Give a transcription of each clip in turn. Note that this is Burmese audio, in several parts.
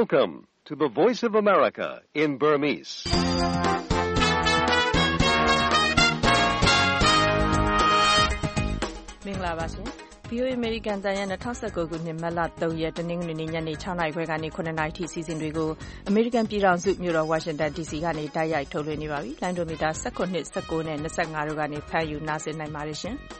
Welcome to the Voice of America in Burmese. ။မင်္ဂလာပါရှင်။ VOA American တန်ရဲ့2019ခုနှစ်မတ်လ3ရက်တနင်္ဂနွေနေ့ညနေ6နာရီခွဲကနေ9နာရီထိစီစဉ်တွေကို American ပြည်ထောင်စုမြို့တော် Washington DC ကနေတိုက်ရိုက်ထုတ်လွှင့်နေပါပြီ။လိုင်းဒိုမီတာ19 19နဲ့25တို့ကနေဖမ်းယူနားဆင်နိုင်ပါတယ်ရှင်။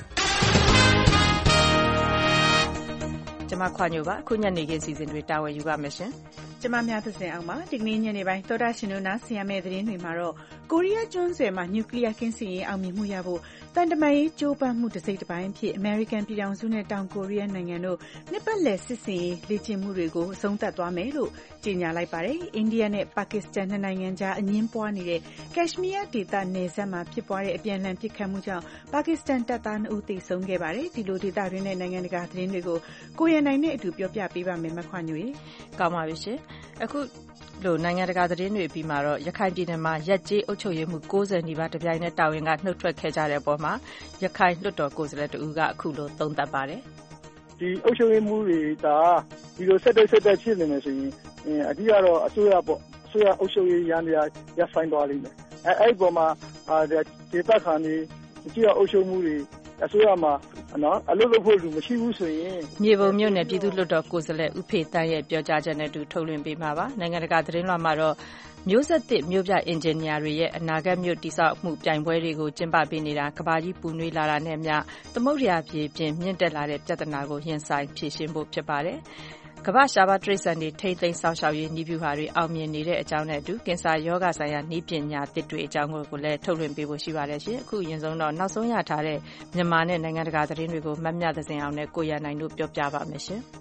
ကျွန်မခွာညိုပါအခုညနေခင်းစီစဉ်တွေတာဝန်ယူပါမယ်ရှင်။ကျွန်မများသစင်အောင်ပါဒီကနေ့ညနေပိုင်းသောတာရှင်တို့နားဆင်ရမယ့်သတင်းတွေမှာတော့ကိုရီးယားကျွန်းဆွယ်မှာနျူကလ িয়ার ကင်းစင်ရေးအောင်မြင်မှုရဖို့တန်တမာရေးကြိုးပမ်းမှုတစ်စိတ်တစ်ပိုင်းဖြစ် American ပြည်ထောင်စုနဲ့တောင်ကိုရီးယားနိုင်ငံတို့နှစ်ပတ်လည်စစ်စင်ရေးလေ့ကျင့်မှုတွေကိုအဆုံးသတ်သွားမယ်လို့ကြေညာလိုက်ပါတယ်။အိန္ဒိယနဲ့ပါကစ္စတန်နှစ်နိုင်ငံကြားအငင်းပွားနေတဲ့ကက်ရှ်မီးယားဒေသနယ်စပ်မှာဖြစ်ပွားတဲ့အပြန်အလှန်ပစ်ခတ်မှုကြောင့်ပါကစ္စတန်တပ်သား2ဦးသေဆုံးခဲ့ပါတယ်။ဒီလိုဒေသတွင်းနဲ့နိုင်ငံတကာသတင်းတွေကိုကိုရန်နိုင်နဲ့အတူပြောပြပေးပါမယ်မခွာညွေ။ကောင်းပါပြီရှင်။အခုလိုနိုင်ငံတကာသတင်းတွေပြီးမှာတော့ရခိုင်ပြည်နယ်မှာရက်ကျေးအုပ်ချုပ်ရေးမှု90နီးပါးတပြိုင်နက်တာဝန်ကနှုတ်ထွက်ခဲ့ကြတဲ့အပေါ်မှာရခိုင်လွှတ်တော်ကိုယ်စားလှယ်တဦးကအခုလိုသုံးသပ်ပါတယ်။ဒီအုပ်ချုပ်ရေးမှုတွေကဒီလိုဆက်တက်ဖြစ်နေမယ်ဆိုရင်အဓိကတော့အစိုးရပေါ့အစိုးရအုပ်ချုပ်ရေးရန်ရဆိုင်သွားလိမ့်မယ်။အဲ့ဒီပေါ်မှာဒေသခံတွေအစိုးရအုပ်ချုပ်မှုတွေအစိုးရမှာအလုပ်လုပ်ဖို့လူမရှိဘူးဆိုရင်မြေပုံမြို့နယ်ပြည်သူ့လွှတ်တော်ကိုယ်စားလှယ်ဦးဖေတန်းရဲ့ပြောကြားချက်နဲ့တူထုတ်လွှင့်ပေးမှာပါနိုင်ငံတကာသတင်းလွှာမှာတော့မျိုးဆက်သစ်မျိုးပြအင်ဂျင်နီယာတွေရဲ့အနာဂတ်မြို့တည်ဆောက်မှုပြိုင်ပွဲတွေကိုကျင်းပပေးနေတာကဘာကြီးပူနွေးလာတာနဲ့အမျှသမုဒ္ဒရာပြေပြင်မြင့်တက်လာတဲ့ပြဿနာကိုရင်ဆိုင်ဖြေရှင်းဖို့ဖြစ်ပါတယ်ကမ္ဘာရှားပါးတိရစ္ဆာန်တွေထိမ့်သိမ်းစောင့်ရှောက်ရေးနည်းဗျူဟာတွေအောင်မြင်နေတဲ့အကြောင်းနဲ့အတူကင်ဆာရောဂါဆိုင်ရာနည်းပညာသစ်တွေအကြောင်းကိုလည်းထုတ်လွှင့်ပေးဖို့ရှိပါတယ်ရှင်အခုအရင်ဆုံးတော့နောက်ဆုံးရထားတဲ့မြန်မာနဲ့နိုင်ငံတကာသတင်းတွေကိုမမြသဇင်အောင်နဲ့ကိုရန်နိုင်တို့ပြောပြပါမယ်ရှင်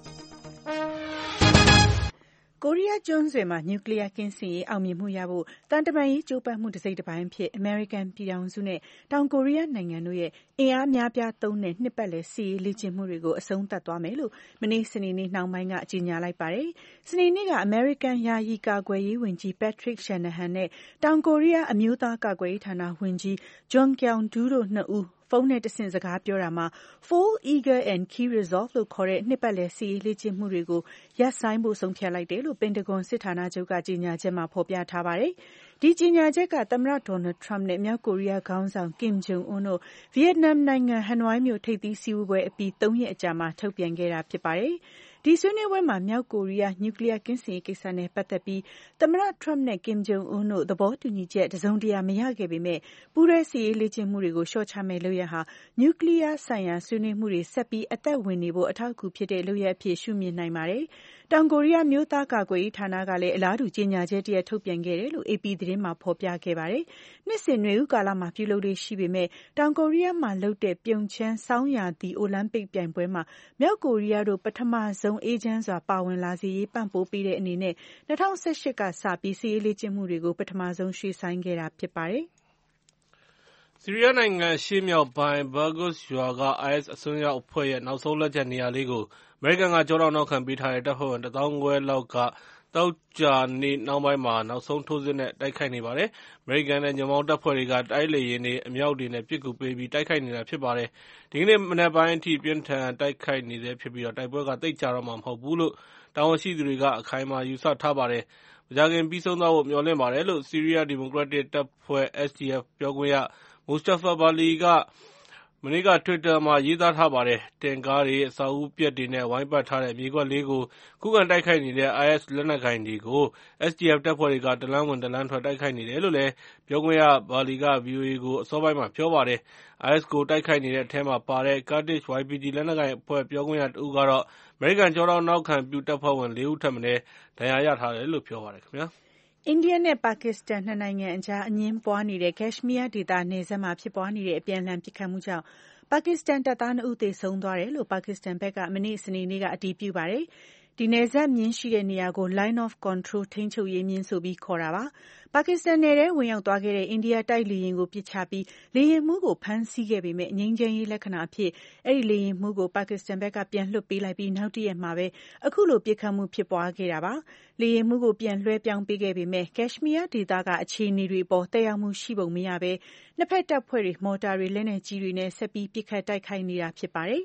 ကိုရီးယားကျွန်းဆွယ်မှာနျူကလ িয়ার ကင်းစင်ရေးအောင်မြင်မှုရဖို့တန်တမာရေးကြိုးပမ်းမှုတစ်စိတ်တစ်ပိုင်းဖြစ် American ပြည်ထောင်စုနဲ့တောင်ကိုရီးယားနိုင်ငံတို့ရဲ့အင်အားများပြားသုံးတဲ့နှစ်ပတ်လည်စစ်ရေးလေ့ကျင့်မှုတွေကိုအဆုံးသတ်သွားမယ်လို့မနေ့စနေနေ့နှောင်းပိုင်းကကြေညာလိုက်ပါတယ်။စနေနေ့က American ယာယီကာကွယ်ရေးဝန်ကြီး Patrick Shanahan နဲ့တောင်ကိုရီးယားအမျိုးသားကာကွယ်ရေးဌာနဝန်ကြီး Jong Kyung-do တို့နှစ်ဦးဖုန်းနဲ့တဆင့်စကားပြောတာမှာ Full Eagle and Key Resolve လို့ခေါ်တဲ့နှစ်ပတ်လည်စစ်ရေးလေ့ကျင့်မှုတွေကိုရပ်ဆိုင်းဖို့ဆုံးဖြတ်လိုက်တယ်လို့ပင်တဂွန်စစ်ဌာနချုပ်ကကြေညာချက်မှာဖော်ပြထားပါတယ်။ဒီကြေညာချက်ကသမ္မတဒေါ်နယ်ထရမ့်နဲ့မြောက်ကိုရီးယားခေါင်းဆောင်ကင်ဂျုံအွန်းတို့ဗီယက်နမ်နိုင်ငံဟနွိုင်းမြို့ထိပ်သီးစည်းဝေးပွဲအပြီး3ရက်အကြာမှာထုတ်ပြန်ခဲ့တာဖြစ်ပါတယ်။ဒီဆွေးနွေးပွဲမှာမြောက်ကိုရီးယားနျူကလ িয়ার ကင်းစင်ရေးကိစ္စနဲ့ပတ်သက်ပြီးသမ္မတထရမ့်နဲ့ကင်ဂျုံအွန်းတို့သဘောတူညီချက်တစုံတရာမရခဲ့ပေမဲ့ပူးတွဲစစ်ရေးလေ့ကျင့်မှုတွေကိုလျှော့ချမဲ့လုပ်ရဟာနျူကလ িয়ার ဆိုင်ရာဆွေးနွေးမှုတွေဆက်ပြီးအသက်ဝင်နေဖို့အထောက်အကူဖြစ်တဲ့လုပ်ရအဖြစ်ရှုမြင်နိုင်ပါတယ်။တောင်ကိုရီးယားမျိုးသားကာကွယ်ရေးဌာနကလည်းအလားတူကြေညာချက်တရက်ထုတ်ပြန်ခဲ့တယ်လို့ AP သတင်းမှာဖော်ပြခဲ့ပါတယ်။နှစ်စဉ်နွေဦးကာလမှာပြုလုပ်လေ့ရှိပေမဲ့တောင်ကိုရီးယားမှာလုပ်တဲ့ပြုံချမ်းဆောင်းရာသီအိုလံပစ်ပြိုင်ပွဲမှာမြောက်ကိုရီးယားတို့ပထမဆုံးအေးချမ်းစွာပါဝင်လာစေရေးပံ့ပိုးပေးတဲ့အနေနဲ့2018ကစပြီးစစ်ရေးလေ့ကျင့်မှုတွေကိုပထမဆုံးရွှေ့ဆိုင်းခဲ့တာဖြစ်ပါတယ်။ဆီးရီးယားနိုင်ငံရှေ့မြောက်ပိုင်းဘာဂတ်ရွာက IS အစွန်းရောက်အဖွဲ့ရဲ့နောက်ဆုံးလက်ကျန်နေရာလေးကိုအမေရိကန်ကကျောထောက်နောက်ခံပေးထားတဲ့တပ်ဖွဲ့ဝင်1,500လောက်ကသောကြာနေ့နှောင်းပိုင်းမှာနောက်ဆုံးထိုးစစ်နဲ့တိုက်ခိုက်နေပါတယ်။အမေရိကန်နဲ့ညွန့်ပေါင်းတပ်ဖွဲ့တွေကတိုက်လေယာဉ်တွေအမြောက်တွေနဲ့ပစ်ကူပေးပြီးတိုက်ခိုက်နေတာဖြစ်ပါတယ်။ဒီကနေ့မနက်ပိုင်းအထိပြင်းထန်တိုက်ခိုက်နေဆဲဖြစ်ပြီးတိုက်ပွဲကသိပ်ကြာတော့မှာမဟုတ်ဘူးလို့တာဝန်ရှိသူတွေကအခိုင်အမာယူဆထားပါတယ်။မကြာခင်ပြီးဆုံးသွားဖို့မျှော်လင့်ပါတယ်လို့ဆီးရီးယားဒီမိုကရက်တစ်တပ်ဖွဲ့ SDF ပြောခွင့်ရမူစတာဖာဘာလီကမနေ့က Twitter မှာရေးသားထားပါတယ်။တင့်ကားတွေအဆောက်အဦပျက်တွေနဲ့ဝိုင်းပတ်ထားတဲ့မြေကွက်လေးကိုခုခံတိုက်ခိုက်နေတဲ့ IS လက်နက်ကိုင်တွေကို SDF တပ်ဖွဲ့တွေကတလမ်းဝင်တလမ်းထွက်တိုက်ခိုက်နေတယ်လို့လည်းပြောခွင့်ရဘာလီက VOA ကိုအစောပိုင်းမှာပြောပါတယ်။ IS ကိုတိုက်ခိုက်နေတဲ့အထဲမှာပါတဲ့ Kurdish YPG လက်နက်ကိုင်အဖွဲ့ပြောခွင့်ရတဦးကတော့အမေရိကန်ကျောထောက်နောက်ခံပြုတပ်ဖွဲ့ဝင်4ဦးထက်မနည်းဒဏ်ရာရထားတယ်လို့ပြောပါတယ်ခင်ဗျာ။အိန္ဒိယနဲ့ပါကစ္စတန်နှစ်နိုင်ငံအကြားအငြင်းပွားနေတဲ့ကက်ရှ်မီးယားဒေသနယ်စပ်မှာဖြစ်ပွားနေတဲ့အပြန်အလှန်ပစ်ခတ်မှုကြောင့်ပါကစ္စတန်တပ်သား2ဦးသေဆုံးသွားတယ်လို့ပါကစ္စတန်ဘက်ကမနေ့စနေနေ့ကအတည်ပြုပါတယ်။ဒီနယ်စပ်မျဉ်းရှိတဲ့နေရာကို Line of Control ထိန်းချုပ်ရေးမျဉ်းဆိုပြီးခေါ်တာပါ။ပါကစ္စတန်နယ်ထဲဝင်ရောက်သွားခဲ့တဲ့အိန္ဒိယတိုက်လေယာဉ်ကိုပစ်ချပြီးလေယာဉ်မှူးကိုဖမ်းဆီးခဲ့ပေမဲ့ငြိမ်းချမ်းရေးလက္ခဏာအဖြစ်အဲဒီလေယာဉ်မှူးကိုပါကစ္စတန်ဘက်ကပြန်လွှတ်ပေးလိုက်ပြီးနောက်တရက်မှာပဲအခုလိုပစ်ခတ်မှုဖြစ်ပွားခဲ့တာပါ။လေယာဉ်မှူးကိုပြန်လွှဲပြောင်းပေးခဲ့ပေမဲ့ကက်ရှ်မီးယားဒေသကအခြေအနေတွေပေါ်သက်ရောက်မှုရှိပုံမရဘဲနှစ်ဖက်တပ်ဖွဲ့တွေမော်တာတွေလက်နက်ကြီးတွေနဲ့ဆက်ပြီးပစ်ခတ်တိုက်ခိုက်နေတာဖြစ်ပါတယ်။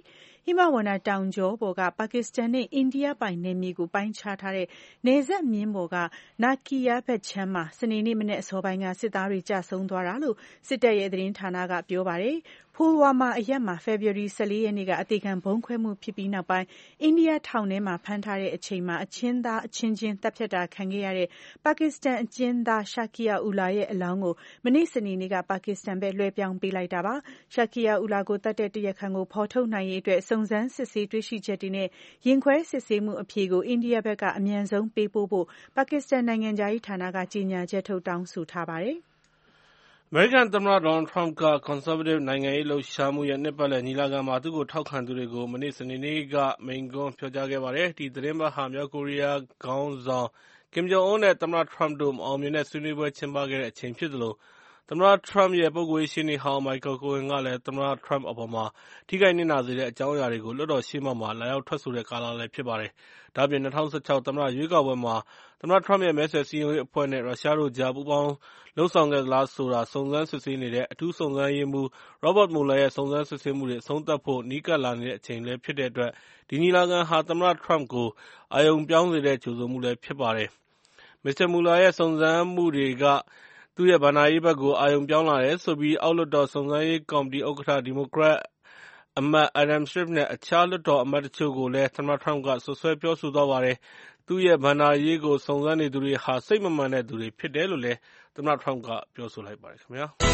ဟိမဝန္တာတောင်ကြောပေါ်ကပါကစ္စတန်နဲ့အိန္ဒိယပိုင်နယ်မြေကိုပိုင်းခြားထားတဲ့နယ်စပ်မျဉ်းပေါ်ကနာကီယာဘက်ခြမ်းမှာစနေနေ့မနက်အစောပိုင်းကစစ်သားတွေကျဆုံးသွားတာလို့စစ်တပ်ရဲ့သတင်းဌာနကပြောပါတယ်။ဖိုလ်ဝါမာအရပ်မှာဖေဖော်ဝါရီ14 ရက်နေ့ကအသေခံဗုံးခွဲမှုဖြစ်ပြီးနောက်ပိုင်းအိန္ဒိယထောင်ထဲမှာဖမ်းထားတဲ့အချိန်မှာအချင်းသားအချင်းချင်းတပ်ဖြတ်တာခံခဲ့ရတဲ့ပါကစ္စတန်အကျဉ်းသားရှာကီယာအူလာရဲ့အလောင်းကိုမနေ့စနေနေ့ကပါကစ္စတန်ဘက်လွှဲပြောင်းပေးလိုက်တာပါ။ရှာကီယာအူလာကိုတတ်တဲ့တရားခံကိုဖော်ထုတ်နိုင်ရေးအတွက်စုံစမ်းစစ်ဆေးတွေ့ရှိချက်တွေနဲ့ရင်ခွဲစစ်ဆေးမှုအဖြေကိုအိန္ဒိယဘက်ကအမြန်ဆုံးပေးပို့ဖို့ပါကစ္စတန်နိုင်ငံခြားရေးဌာနကကြေညာချက်ထုတ်တောင်းဆိုထားပါတယ်။အမေရိကန်သမ္မတဒေါ်နယ်ထရမ့်ကကွန်ဆာဗေးတစ်နိုင်ငံရေးလှုပ်ရှားမှုရဲ့နှစ်ပတ်လည်ညီလာခံမှာသူ့ကိုထောက်ခံသူတွေကိုမနေ့စနေနေ့ကမိန့်ခွန်းပြောကြားခဲ့ပါတယ်။ဒီသီတင်းပတ်ဟာမြောက်ကိုရီးယားခေါင်းဆောင်ကင်ဂျုံအွန်းနဲ့သမ္မတထရမ့်တို့မအောင်မြင်တဲ့ဆွေးနွေးပွဲကျင်းပခဲ့တဲ့အချိန်ဖြစ်သလိုသမ္မတထရမ့်ရဲ့ပုဂ္ဂိုလ်ရေးရှေ့နေဟောင်းမိုက်ကယ်ကိုဟင်ကလည်းသမ္မတထရမ့်အပေါ်ထိခိုက်နစ်နာစေတဲ့အကြောင်းအရာတွေကိုလွှတ်တော်ရှေ့မှောက်မှာလာရောက်ထွက်ဆိုတဲ့ကာလလည်းဖြစ်ပါတယ်။ဒါ့အပြင်၂၀၁၆သမ္မတရွေးကောက်ပွဲမှာသမ္မတထရမ့်ရဲ့မဲဆွယ်စည်းရုံးရေးအဖွဲ့နဲ့ရုရှားတို့ကြားပူးပေါင်းလုပ်ဆောင်ခဲ့သလားဆိုတာစုံစမ်းစစ်ဆေးနေတဲ့အထူးစုံစမ်းရေးမှူး Robert Mueller ရဲ့စုံစမ်းစစ်ဆေးမှုတွေအဆုံးသတ်ဖို့နီးကပ်လာနေတဲ့အချိန်လည်းဖြစ်တဲ့အတွက်ဒီညီလာခံဟာသမ္မတထရမ့်ကိုအာရုံပြောင်းစေတဲ့ကြိုဆိုမှုလည်းဖြစ်ပါတယ်။ မစ္စတာ Mueller ရဲ့စုံစမ်းမှုတွေကသူ့ရဲ့ဘဏ္ဍာရေးဘက်ကိုအာရုံပြောင်းလာတယ်ဆိုပြီးအောက်လွှတ်တော်စုံစမ်းရေးကော်မတီဥက္ကဋ္ဌဒီမိုကရက်အမတ် Adam Schiff နဲ့အခြားလွှတ်တော်အမတ်တချို့ကိုလည်းသမ္မတထရမ့်ကစွပ်စွဲပြောဆိုသွားပါတယ်။သူ့ရဲ့ဘဏ္ဍာရေးကိုစုံစမ်းနေသူတွေဟာစိတ်မမှန်တဲ့သူတွေဖြစ်တယ်လို့လည်းသမ္မတထရမ့်ကပြောဆိုလိုက်ပါတယ်ခင်ဗျာ။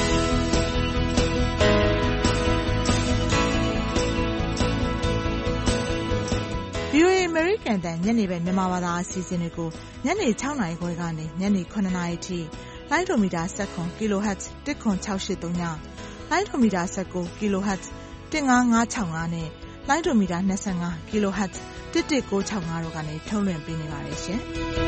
VOA အမေရိကန်အသံညနေပိုင်းမြန်မာဘာသာအစီအစဉ်တွေကိုညနေ 6 နာရီခွဲကနေညနေ 9 နာရီထိလိုင်းဒိုမီတာ19 kHz 10683ညလိုင်းဒိုမီတာ19 kHz 15565နဲ့လိုင်းဒိုမီတာ25 kHz 11965တို့ကနေထုတ်လွှင့်ပေးနေပါတယ်ရှင်။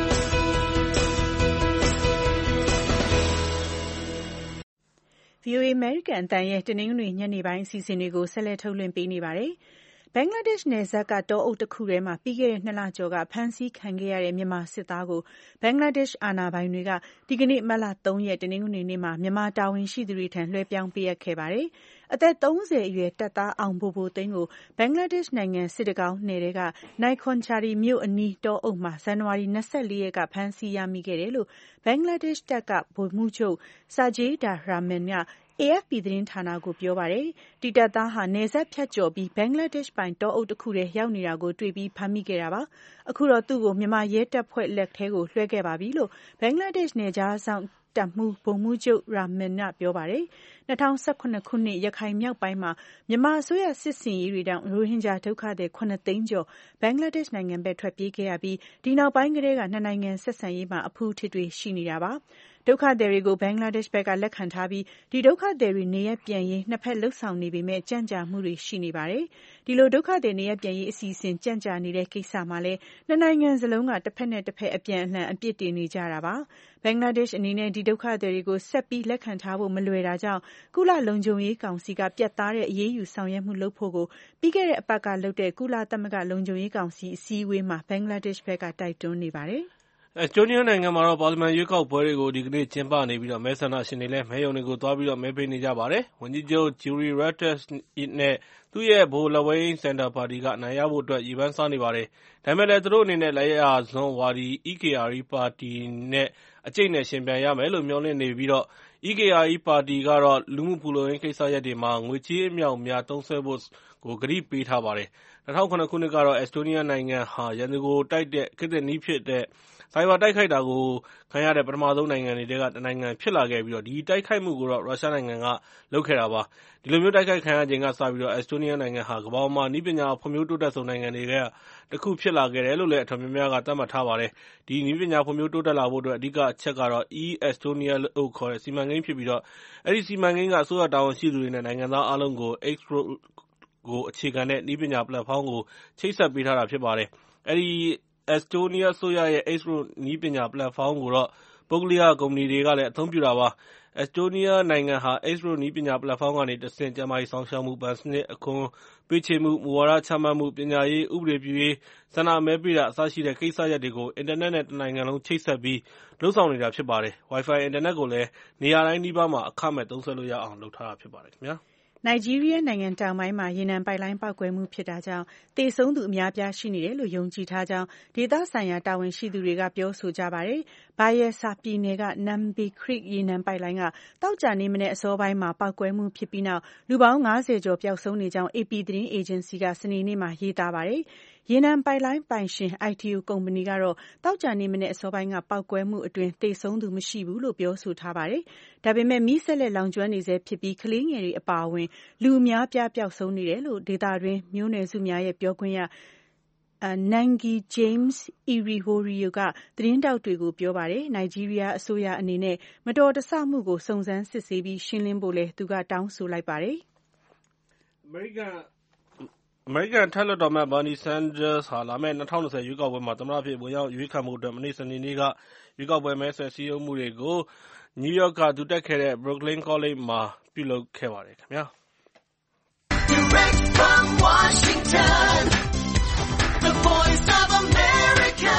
VOA အမေရိကန်အသံရဲ့တနင်္ဂနွေညနေပိုင်းအစီအစဉ်တွေကိုဆက်လက်ထုတ်လွှင့်ပေးနေပါတယ်။ဘင်္ဂလားဒေ့ရှ်နယ်စပ်ကတောအုပ်တစ်ခုထဲမှာပြီးခဲ့တဲ့2 လကျော်ကဖမ်းဆီးခံခဲ့ရတဲ့မြန်မာစစ်သားကိုဘင်္ဂလားဒေ့ရှ်အာဏာပိုင်တွေကဒီကနေ့မတ်လ 3 ရက်တနင်္ဂနွေနေ့မှာမြန်မာတာဝန်ရှိသူတွေထံလွှဲပြောင်းပေးအပ်ခဲ့ပါတယ်။အသက် 30 အရွယ်တပ်သားအောင်ဘိုဘိုသိန်းကိုဘင်္ဂလားဒေ့ရှ်နိုင်ငံစစ်တကောင်းနယ်ထဲကနိုင်ခွန်ချာရီမြို့အနီးတောအုပ်မှာဇန်နဝါရီ 24 ရက်ကဖမ်းဆီးရမိခဲ့တယ်လို့ဘင်္ဂလားဒေ့ရှ်တပ်ကဗိုလ်မှူးချုပ် Sajida Rahman ကAFP သတင်းဌာနကိုပြောပါတယ်။ဒီတပ်သားဟာနယ်စပ်ဖြတ်ကျော်ပြီးဘင်္ဂလားဒေ့ရှ်ပိုင်တောအုပ်တစ်ခုထဲရောက်နေတာကိုတွေ့ပြီးဖမ်းမိခဲ့တာပါ။အခုတော့သူ့ကိုမြန်မာရဲတပ်ဖွဲ့လက်ထဲကိုလွှဲခဲ့ပါပြီလို့ဘင်္ဂလားဒေ့ရှ်နယ်ခြားစောင့်တပ်မှူးဗိုလ်မှူးချုပ် Rahman ကပြောပါတယ်။2017 ခုနှစ်ရခိုင်မြောက်ပိုင်းမှာမြန်မာအစိုးရစစ်ဆင်ရေးတွေကြောင့်ရိုဟင်ဂျာဒုက္ခသည် 7 သိန်းကျော်ဘင်္ဂလားဒေ့ရှ်နိုင်ငံဘက်ထွက်ပြေးခဲ့ရပြီးဒီနောက်ပိုင်းကတည်းကနှစ်နိုင်ငံဆက်ဆံရေးမှာအဖုအထစ်တွေရှိနေတာပါ။ဒုက္ခသည်တွေကိုဘင်္ဂလားဒေ့ရှ်ဘက်ကလက်ခံထားပြီးဒီဒုက္ခသည်တွေနေရပ်ပြန်ရေးနှစ်ဖက်လှုပ်ဆောင်နေပေမဲ့ကြန့်ကြာမှုတွေရှိနေပါတယ်။ဒီလိုဒုက္ခသည်နေရပ်ပြန်ရေးအစီအစဉ်ကြန့်ကြာနေတဲ့ကိစ္စမှာလည်းနှစ်နိုင်ငံစလုံးကတစ်ဖက်နဲ့တစ်ဖက်အပြန်အလှန်အပြစ်တင်နေကြတာပါ။ဘင်္ဂလားဒေ့ရှ်အနေနဲ့ဒီဒုက္ခသည်တွေကိုဆက်ပြီးလက်ခံထားဖို့မလွယ်တာကြောင့်ကုလလုံခြုံရေးကောင်စီကပြတ်သားတဲ့အရေးယူဆောင်ရွက်မှုလုပ်ဖို့ကိုပြီးခဲ့တဲ့အပတ်ကလုပ်တဲ့ကုလသမဂ္ဂလုံခြုံရေးကောင်စီအစည်းအဝေးမှာဘင်္ဂလားဒေ့ရှ်ဘက်ကတိုက်တွန်းနေပါတယ်။အက်စတိုးနီးယားနိုင်ငံမှာတော့ပါလီမန်ရွေးကောက်ပွဲတွေကိုဒီကနေ့ကျင်းပနေပြီးမဲဆန္ဒရှင်တွေလည်းမဲရုံတွေကိုသွားပြီးမဲပေးနေကြပါတယ်။ဝန်ကြီးချုပ် Juri Ratas နဲ့သူ့ရဲ့ဗဟိုလက်ဝဲယိမ်းစင်တာပါတီကအနိုင်ရဖို့အတွက်ရည်ပန်းစားနေပါတယ်။ဒါပေမဲ့လည်းသူတို့အနေနဲ့လက်ယာစွန်းဝါဒီ EKRE ပါတီနဲ့အကျိတ်နဲ့ယှဉ်ပြိုင်ရမယ်လို့မျှော်လင့်နေပြီးEKRE ပါတီကတော့လူမှုဖူလုံရေးကိစ္စရပ်တွေမှာငွေကြေးအမြောက်အများသုံးစွဲဖို့ကိုကတိပေးထားပါတယ်။2007 ခုနှစ်ကတော့အက်စတိုးနီးယားနိုင်ငံဟာရန်သူကိုတိုက်တဲ့ခေတ်သစ်နည်းဖြစ်တဲ့ဆိုင်ဘာတိုက်ခိုက်တာကိုခံရတဲ့ပထမဆုံးနိုင်ငံတွေထဲကတစ်နိုင်ငံဖြစ်လာခဲ့ပြီးဒီတိုက်ခိုက်မှုကိုတော့ရုရှားနိုင်ငံကလုပ်ခဲ့တာပါ။ဒီလိုမျိုးတိုက်ခိုက်ခံရချိန်ကစပြီးအက်စတိုးနီးယားနိုင်ငံဟာကမ္ဘာပေါ်မှာနည်းပညာဖွံ့ဖြိုးတိုးတက်ဆုံးနိုင်ငံတွေကတစ်ခုဖြစ်လာခဲ့တယ်လို့လည်းအတော်များများကသတ်မှတ်ထားပါတယ်။ဒီနည်းပညာဖွံ့ဖြိုးတိုးတက်လာဖို့အတွက်အဓိကအချက်ကတော့ E-Estonia လို့ခေါ်တဲ့စီမံကိန်းဖြစ်ပြီးအဲဒီစီမံကိန်းကအစိုးရတာဝန်ရှိသူတွေနဲ့နိုင်ငံသားအားလုံးကို X-Road ကိုအခြေခံတဲ့နည်းပညာပလက်ဖောင်းကိုချိတ်ဆက်ပေးထားတာဖြစ်ပါတယ်။အဲဒီအက်စတိုးနီးယားအစိုးရရဲ့ X-Road နည်းပညာပလက်ဖောင်းကိုတော့ပုဂ္ဂလိကကုမ္ပဏီတွေကလည်းအသုံးပြုတာပါ။အက်စတိုးနီးယားနိုင်ငံဟာ X-Road နည်းပညာပလက်ဖောင်းကနေတဆင့်ကျန်းမာရေးစောင့်ရှောက်မှု၊ဘဏ်စနစ်၊အခွန်ပေးချေမှု၊မူဝါဒချမှတ်မှု၊ပညာရေး၊ဥပဒေပြုရေး၊ဆန္ဒမဲပေးတာအစရှိတဲ့ကိစ္စရပ်တွေကိုအင်တာနက်နဲ့တနိုင်ငံလုံးချိတ်ဆက်ပြီးလုပ်ဆောင်နေတာဖြစ်ပါတယ်။ Wi-Fi အင်တာနက်ကိုလည်းနေရာတိုင်းနီးပါးမှာအခမဲ့သုံးစွဲလို့ရအောင်လုပ်ထားတာဖြစ်ပါတယ်ခင်ဗျာ။နိုင်ဂျီးရီးယားနိုင်ငံတောင်ပိုင်းမှာရေနံပိုက်လိုင်းပေါက်ကွဲမှုဖြစ်တာကြောင့်သေဆုံးသူအများအပြားရှိနေတယ်လို့ယုံကြည်ထားကြောင်းဒေသဆိုင်ရာတာဝန်ရှိသူတွေကပြောဆိုကြပါတယ်။ Bayelsa ပြည်နယ်က Nambe Creek ရေနံပိုက်လိုင်းကသောကြာနေ့မနက်အစောပိုင်းမှာပေါက်ကွဲမှုဖြစ်ပြီးနောက်လူပေါင်း50ကျော်ပျောက်ဆုံးနေကြောင်း AP သတင်းအေဂျင်စီကစနေနေ့မှာရေးသားပါတယ်။ ရေနံပိုက်လိုင်းပိုင်ရှင် ITO ကုမ္ပဏီကတော့သောကြာနေ့မနက်အစောပိုင်းကပေါက်ကွဲမှုအတွင်းသေဆုံးသူမရှိဘူးလို့ပြောဆိုထားပါတယ်။ဒါပေမဲ့မီးဆက်လက်လောင်ကျွမ်းနေဆဲဖြစ်ပြီးကလေးငယ်တွေအပါအဝင်လူအများအပြားပျောက်ဆုံးနေတယ်လို့ဒေသတွင်းမျိုးနွယ်စုများရဲ့ပြောခွင့်ရNangi James Irihorio ကသတင်းထောက်တွေကိုပြောပါတယ်။နိုင်ဂျီးရီးယားအစိုးရအနေနဲ့မတော်တဆမှုကိုစုံစမ်းစစ်ဆေးပြီးရှင်းလင်းဖို့လည်းသူကတောင်းဆိုလိုက်ပါတယ်။အမေရိကန်အထက်လွှတ်တော်အမတ် Bernie Sanders ဟာလာမယ့်2020ရွေးကောက်ပွဲမှာသမ္မတအဖြစ်ဝင်ရောက်ရွေးခံဖို့အတွက်မနေ့စနေနေ့ကရွေးကောက်ပွဲမဲဆွယ်စည်းရုံးမှုတွေကိုနယူးယောက်ကသူတက်ခဲ့တဲ့ Brooklyn College မှာပြုလုပ်ခဲ့ပါတယ်ခင်ဗျာ။ Direct from Washington, the voice of America,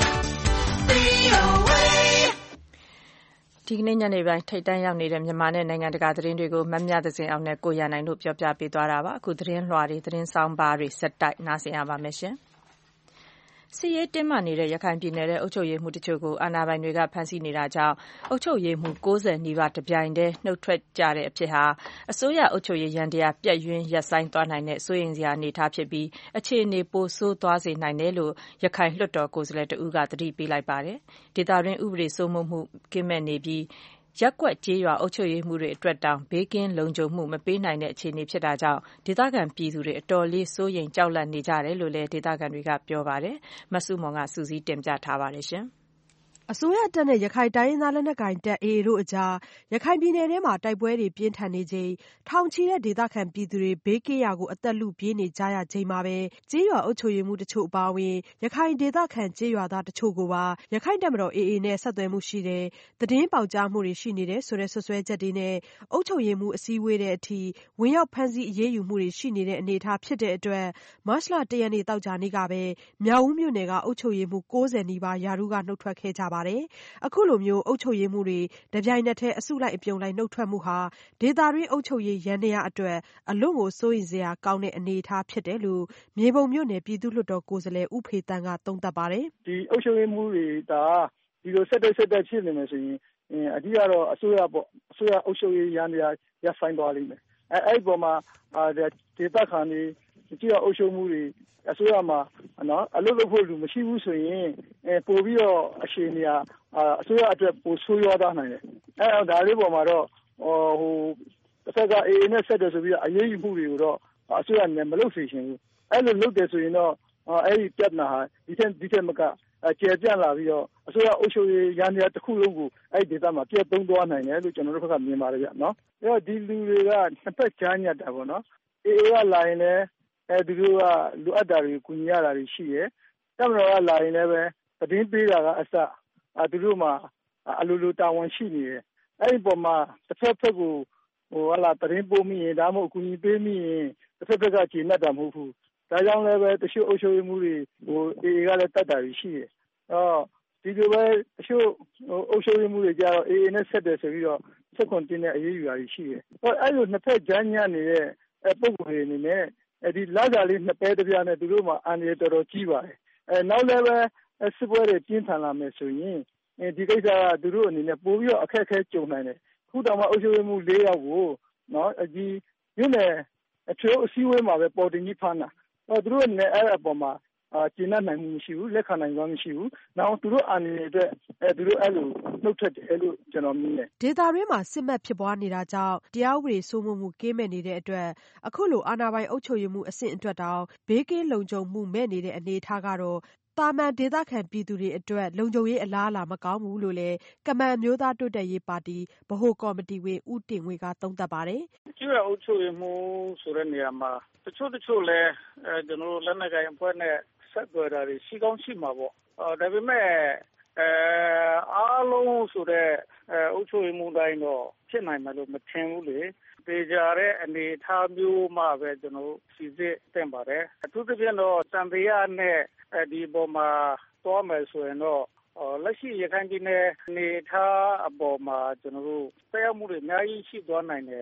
VOA ဒီကနေ့ညနေပိုင်းထိပ်တန်းရောက်နေတဲ့မြန်မာနဲ့နိုင်ငံတကာသတင်းတွေကိုမမြသဇင်အောင်နဲ့ကိုရန်နိုင်တို့ပြောပြပေးသွားတာပါအခုသတင်းလွှာတွေသတင်းဆောင်ပါတွေဆက်တိုက်နားဆင်ရပါမယ်ရှင်စစ်ရေးတင်းမာနေတဲ့ရခိုင်ပြည်နယ်ရဲ့အုပ်ချုပ်ရေးမှုတချို့ကိုအာဏာပိုင်တွေကဖမ်းဆီးနေတာကြောင့်အုပ်ချုပ်ရေးမှု90နီးပါးတပြိုင်တည်းနှုတ်ထွက်ကြတဲ့အဖြစ်ဟာအစိုးရအုပ်ချုပ်ရေးရန်တရားပြတ်ယွင်းရပ်ဆိုင်းသွားနိုင်တဲ့စိုးရိမ်စရာအနေအထားဖြစ်ပြီးအခြေအနေပိုဆိုးသွားစေနိုင်တယ်လို့ရခိုင်လွှတ်တော်ကိုယ်စားလှယ်တဦးကသတိပေးလိုက်ပါတယ်ဒေသတွင်းဥပဒေစိုးမိုးမှုကင်းမဲ့နေပြီးရပ်ကွက်ကျေးရွာအုပ်ချုပ်ရေးမှုတွေအတွက်တောင်ဘေးကင်းလုံခြုံမှုမပေးနိုင်တဲ့အခြေအနေဖြစ်တာကြောင့်ဒေသခံပြည်သူတွေအတော်လေးစိုးရိမ်ကြောက်လန့်နေကြတယ်လို့လည်းဒေသခံတွေကပြောပါတယ်မဆုမွန်ကစုစည်းတင်ပြထားပါတယ်ရှင်အစိုးရတပ်နဲ့ရခိုင်တိုင်းရင်းသားလက်နက်ကိုင်တပ် AA တို့အကြားရခိုင်ပြည်နယ်ထဲမှာတိုက်ပွဲတွေပြင်းထန်နေချိန်ထောင်ချီတဲ့ဒေသခံပြည်သူတွေဘေးကင်းရာကိုအသက်လုပြေးနေကြရချိန်မှာပဲကျေးရွာအုပ်ချုပ်ရေးမှုတချို့အပါအဝင်ရခိုင်ဒေသခံကျေးရွာသားတချို့ကိုပါရခိုင်တပ်မတော် AA နဲ့ဆက်သွယ်မှုရှိတယ်သတင်းပေါက်ကြားမှုတွေရှိနေတယ်ဆိုတဲ့ဆွဆွဲချက်တွေနဲ့အုပ်ချုပ်ရေးမှုအစည်းအဝေးတဲ့အထိဝင်ရောက်ဖမ်းဆီးအရေးယူမှုတွေရှိနေတဲ့အနေအထားဖြစ်တဲ့အတွက်မတ်လ 1 ရက်နေ့သောကြာနေ့ကပဲမြောက်ဦးမြို့နယ်ကအုပ်ချုပ်ရေးမှု90နီးပါးရာထူးကနှုတ်ထွက်ခဲ့ကြပါတယ်အခုလိုမျိုးအုပ်ချုပ်ရေးမှုတွေတပြိုင်နက်တည်းအစုလိုက်အပြုံလိုက်နှုတ်ထွက်မှုဟာဒေသတွင်းအုပ်ချုပ်ရေးယန္တရားအတွက်အလွန်ကိုစိုးရိမ်စရာကောင်းတဲ့အနေအထားဖြစ်တယ်လို့မြေပုံမြို့နယ်ပြည်သူ့လွှတ်တော်ကိုယ်စားလှယ်ဦးဖေသန်းကသုံးသပ်ပါတယ်ဒီအုပ်ချုပ်ရေးမှုတွေဒါဒီလိုဆက်တက်ဖြစ်နေမယ်ဆိုရင်အဓိကတော့အစိုးရပေါ့အစိုးရအုပ်ချုပ်ရေးယန္တရားရပ်ဆိုင်းသွားလိမ့်မယ်အဲ့ပေါ်မှာဒေသခံတွေကြည့်ရအုပ်ချုပ်မှုတွေအစိုးရမှာနော်အလုပ်လုပ်ဖို့လူမရှိဘူးဆိုရင်ပို့ပြီးတော့အခြေအနေအစိုးရအတွက်ပိုဆိုးရွားသွားနိုင်တယ်အဲ့ဒါလေးပေါ်မှာတော့တစ်ဖက်က AA နဲ့ဆက်တယ်ဆိုပြီးအရေးယူမှုတွေကိုတော့အစိုးရနဲ့မလုပ်စေချင်ဘူးအဲ့လိုလုပ်တယ်ဆိုရင်တော့အဲ့ဒီပြဿနာဟာဒီထက်မကကျေပြန့်လာပြီးတော့အစိုးရအုပ်ချုပ်ရေးယန္တရားတစ်ခုလုံးကိုအဲ့ဒီဒေသမှာပြတ်သုံးသွားနိုင်တယ်လို့ကျွန်တော်တို့ဘက်ကမြင်ပါတယ်ဗျနော်အဲ့တော့ဒီလူတွေကနှစ်ဖက်ကြားညတ်တာပေါ့နော် AA ကလာရင်လည်းသူတို့ကလိုအပ်တာတွေကူညီရတာတွေရှိတယ်တပ်မတော်ကလာရင်လည်းပဲသတင်းပေးတာကအစသူတို့မှာအလိုလိုတာဝန်ရှိနေတယ်အဲ့ဒီပုံမှာတစ်ဖက်ဖက်ကိုသတင်းပို့မိရင်ဒါမှမဟုတ်အကူအညီပေးမိရင်တစ်ဖက်ဖက်ကကျေနပ်တာမဟုတ်ဘူးဒါကြောင့်လည်းပဲတချို့အုပ်ချုပ်ရေးမှုတွေAA ကလည်းတတ်တာတွေရှိတယ်ဒီလိုပဲတချို့အုပ်ချုပ်ရေးမှုတွေကြတော့ AA နဲ့ဆက်တယ်ဆိုပြီးတော့ဆက်ခွန်တင်းတဲ့အရေးယူတာတွေရှိတယ်အဲ့လိုနှစ်ဖက်ကြားညှနေတဲ့ပုံစံတွေအနေနဲ့ဒီလစာလေးနှစ်ပဲတစ်ပြားနဲ့သူတို့မှာအန္တရာယ်တော်တော်ကြီးပါတယ်နောက်လည်းပဲစစ်ပွဲတွေပြင်းထန်လာမယ်ဆိုရင်ဒီကိစ္စကသူတို့အနေနဲ့ပို့ပြီးတော့အခက်အခဲကြုံနိုင်တယ်ခုတောင်မှအုပ်ချုပ်ရေးမှု၄ယောက်ကိုနော်ဒီမြို့နယ်အချို့အစည်းအဝေးမှာပဲပေါ်တင်ကြီးဖမ်းတာသူတို့အနေနဲ့အဲ့အပေါ်မှာကျင့်နိုင်မှုမရှိဘူးလက်ခံနိုင်စွမ်းမရှိဘူးနောက်သူတို့အာဏာရဲ့အတွက်သူတို့အဲ့လိုနှုတ်ထွက်တယ်လို့ကျွန်တော်မြင်တယ်ဒေသတွင်းမှာစစ်မှတ်ဖြစ်ပွားနေတာကြောင့်တရားဥပဒေစိုးမိုးမှုကင်းမဲ့နေတဲ့အတွက်အခုလိုအာဏာပိုင်အုပ်ချုပ်ရေးမှုအဆင့်အတွက်တောင်ဘေးကင်းလုံခြုံမှုမဲ့နေတဲ့အနေအထားကတော့တာမန်ဒေသခံပြည်သူတွေအတွက်လုံခြုံရေးအလားအလာမကောင်းဘူးလို့လည်းကမန်မျိုးသားတိုးတက်ရေးပါတီဗဟိုကော်မတီဝင်ဦးတင်ငွေကသုံးသပ်ပါတယ်ကျွေးအုပ်ချုပ်ရေးမှုဆိုတဲ့နေရာမှာတချို့လဲကျွန်တော်တို့လက်နက်ကိုင်အဖွဲ့နဲ့ဆက်သွယ်တာတွေရှိကောင်းရှိမှာပေါ့ဒါပေမဲ့အားလုံးဆိုတဲ့အုပ်ချုပ်ရေးမှုတိုင်းတော့ဖြစ်နိုင်မယ်လို့မထင်ဘူးလေပေကြတဲ့အနေအထားမျိုးမှပဲကျွန်တော်စီစစ်တင်ပါတယ်အထူးသဖြင့်တော့စံတရားနဲ့ဒီပေါ်မှာတွားမယ်ဆိုရင်တော့လက်ရှိရခိုင်ပြည်နယ်အနေအထားအပေါ်မှာကျွန်တော်တို့ဆက်ရောက်မှုတွေအများကြီးရှိသွားနိုင်တယ်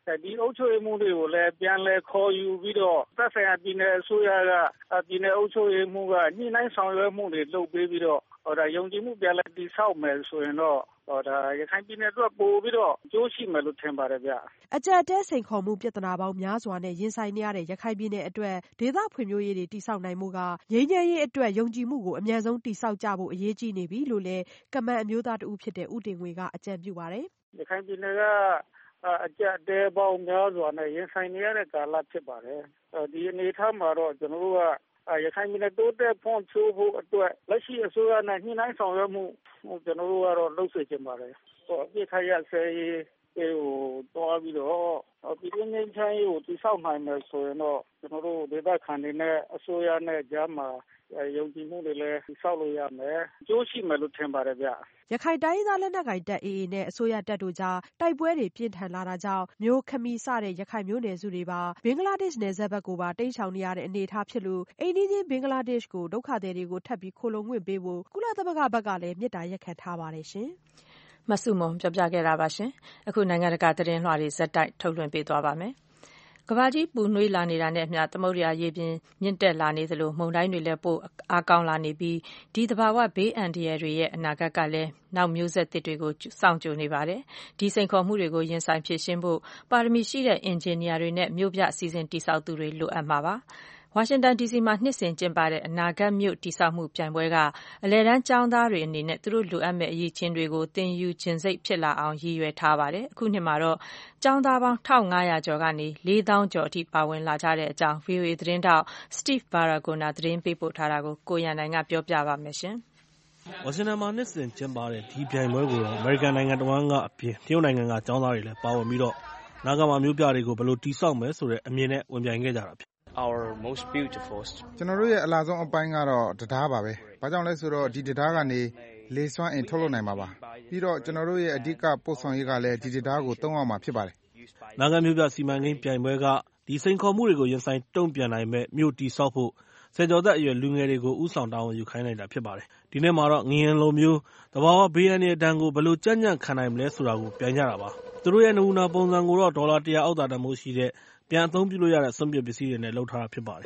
ဒီအုပ်ချုပ်ရေးမှုတွေကိုလည်းပြန်လည်ခေါ်ယူပြီးတော့သက်ဆိုင်ရာပြည်နယ်အစိုးရကပြည်နယ်အုပ်ချုပ်ရေးမှုကညှိနှိုင်းဆောင်ရွက်မှုတွေလုပ်ပေးပြီးတော့ယုံကြည်မှုပြန်လည်တည်ဆောက်မယ်ဆိုရင်တော့ရခိုင်ပြည်နယ်အတွက်ပို့ပြီးတော့အကျိုးရှိမယ်လို့ထင်ပါတယ်ဗျ။အကြက်တဲစိန်ခေါ်မှုပြဿနာပေါင်းများစွာနဲ့ရင်ဆိုင်နေရတဲ့ရခိုင်ပြည်နယ်အတွက်ဒေသဖွံ့ဖြိုးရေးတွေတည်ဆောက်နိုင်မှုကငြိမ်းချမ်းရေးအတွက်ယုံကြည်မှုကိုအမြန်ဆုံးတည်ဆောက်ကြဖို့အရေးကြီးနေပြီလို့လည်းကမန်အမျိုးသားတဦးဖြစ်တဲ့ဦးတင်ငွေကအကြံပြုပါတယ်။ရခိုင်ပြည်နယ်ကအကြက်တဲပေါင်းများစွာနဲ့ရင်ဆိုင်နေရတဲ့ကာလဖြစ်ပါတယ်။ဒီအနေအထားမှာတော့ကျွန်တော်တို့ကရခိုင်ပြည်နယ်တိုးတက်ဖွံ့ဖြိုးဖို့အတွက်လက်ရှိအစိုးရနဲ့ညှိနှိုင်းဆောင်ရွက်မှုကျွန်တော်တို့ကတော့လုပ်စေချင်ပါတယ်။အပြစ်ခရဆဲရေးကိုတွားပြီးတော့ပြည်တွင်းငြိမ်းချမ်းရေးကိုတည်ဆောက်နိုင်မယ်ဆိုရင်တော့ကျွန်တော်တို့ဒေသခံတွေနဲ့အစိုးရနဲ့ကြားမှာယုံကြည်မှုတွေလည်းတည်ဆောက်လို့ရမယ်အကျိုးရှိမယ်လို့ထင်ပါတယ်ဗျ။ရခိုင်တိုင်းရင်းသားလက်နက်ကိုင်တပ် AA နဲ့အစိုးရတပ်တို့ကြားတိုက်ပွဲတွေပြင်းထန်လာတာကြောင့်မြို့ခမီစတဲ့ရခိုင်မျိုးနွယ်စုတွေပါဘင်္ဂလားဒေ့ရှ်နယ်စပ်ဘက်ကိုပါတိမ်းရှောင်နေရတဲ့အနေအထားဖြစ်လို့အိမ်နီးချင်းဘင်္ဂလားဒေ့ရှ်ကိုဒုက္ခသည်တွေကိုထပ်ပြီးခိုလှုံခွင့်ပေးဖို့ကုလသမဂ္ဂဘက်ကလည်းမေတ္တာရပ်ခံထားပါတယ်ရှင်။မဆုမွန်ပြောပြခဲ့တာပါရှင်။အခုနိုင်ငံတကာသတင်းလွှာတွေဇက်တိုက်ထုတ်လွှင့်ပေးသွားပါမယ်။ကမ္ဘာကြီးပူနွေးလာနေတာနဲ့အမျှသမုဒ္ဒရာရေပြင်မြင့်တက်လာနေသလိုမုန်တိုင်းတွေလည်းပိုအားကောင်းလာနေပြီးဒီသဘာဝဘေးအန္တရာယ်တွေရဲ့အနာဂတ်ကလည်းနောက်မျိုးဆက်သစ်တွေကိုစောင့်ကြိုနေပါတယ်။ဒီစိန်ခေါ်မှုတွေကိုရင်ဆိုင်ဖြေရှင်းဖို့ပါရမီရှိတဲ့အင်ဂျင်နီယာတွေနဲ့မြို့ပြအစီအစဉ်တည်ဆောက်သူတွေလိုအပ်မှာပါ။ဝါရှင်တန် DC မှာနှစ်စဉ်ကျင်းပတဲ့အနာဂတ်မြို့တည်ဆောက်မှုပြိုင်ပွဲကအလယ်တန်းကျောင်းသားတွေအနေနဲ့သူတို့လိုအပ်မယ့်အရည်အချင်းတွေကိုသင်ယူချင်စိတ်ဖြစ်လာအောင်ရည်ရွယ်ထားပါတယ်။အခုနှစ်မှာတော့ကျောင်းသားပေါင်း1500ကျော်ကနေ4000ကျော်အထိပါဝင်လာကြတဲ့အကြောင်း VOA သတင်းထောက် Steve Baragona သတင်းပေးပို့ထားတာကိုကိုရန်နိုင်ကပြောပြပါမယ်ရှင်။ဝါရှင်တန်မှာနှစ်စဉ်ကျင်းပတဲ့ဒီပြိုင်ပွဲကိုတော့အမေရိကန်နိုင်ငံတဝန်းကအပြင်တရုတ်နိုင်ငံကကျောင်းသားတွေလည်းပါဝင်ပြီးတော့နာဂမှာမြို့ပြတွေကိုဘယ်လိုတည်ဆောက်မယ်ဆိုတဲ့အမြင်နဲ့ဝင်ပြိုင်ခဲ့ကြတာဖြစ်ကျွန်တော်တို့ရဲ့အလားဆုံးအပိုင်းကတော့တရားပါပဲ။ဘာကြောင့်လဲဆိုတော့ဒီတရားကနေလေစွမ်းအင်ထုတ်လုပ်နိုင်မှာပါ။ပြီးတော့ကျွန်တော်တို့ရဲ့အဓိကပို့ဆောင်ရေးကလည်းဒီတရားကိုသုံးအောင်မှာဖြစ်ပါတယ်။နာဂမြို့ပြစီမံကိန်းပြိုင်ပွဲကဒီစိန်ခေါ်မှုတွေကိုရင်ဆိုင်တုံ့ပြန်နိုင်မဲ့မြို့တည်ဆောက်ဖို့ဆယ်ကျော်သက်အရွယ်လူငယ်တွေကိုဥဆောင်တာဝန်ယူခိုင်းလိုက်တာဖြစ်ပါတယ်။ဒီနေ့မှာတော့ငရင်လိုမျိုးသဘာဝဘေးအန္တရာယ်ဒဏ်ကိုဘယ်လိုကြံ့ကြံ့ခံနိုင်မလဲဆိုတာကိုပြိုင်ကြတာပါ။သူတို့ရဲ့နမူနာပုံစံကိုတော့ဒေါ်လာ100အောက်သာတန်ဖိုးရှိတဲ့ပြန်အသုံးပြုလို့ရတဲ့စွန့်ပစ်ပစ္စည်းတွေနဲ့လုပ်ထားတာဖြစ်ပါတယ်။